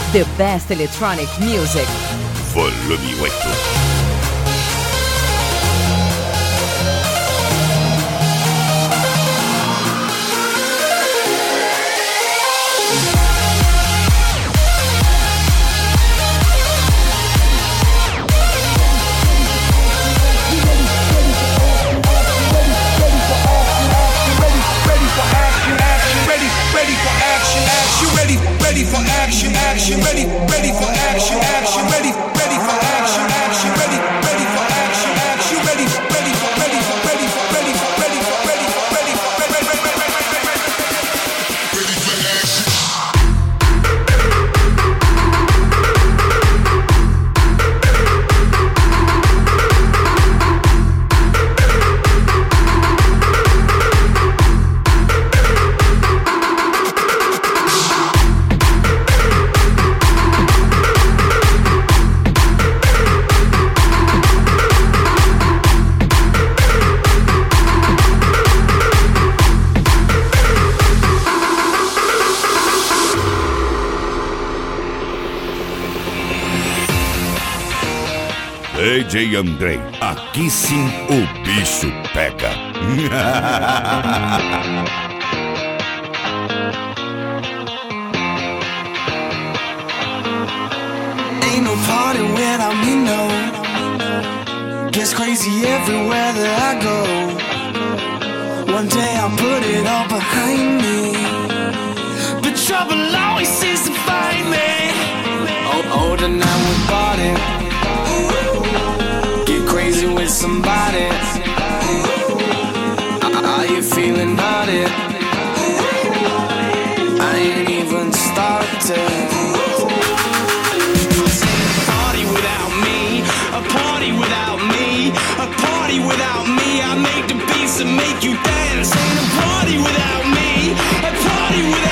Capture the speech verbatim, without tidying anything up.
The best electronic music. Volume oito. Ready for action, action, ready, ready for action, action, ready, ready for action, action, ready, ready for action, action, ready, ready for, ready for, ready for, ready for, ready for, ready for, ready for, ready for, ready for action. D J Andrei, aqui sim o bicho pega. Ain't no party without me, no. Gets crazy everywhere that I go. One day I'll put it all behind me, but trouble always seems to find me. Oh, oh, tonight we party. Get crazy with somebody. Are you feeling naughty? I ain't even started. Party without me, a party without me, a party without me. I make the beats and make you dance. Ain't a party without me, a party without me.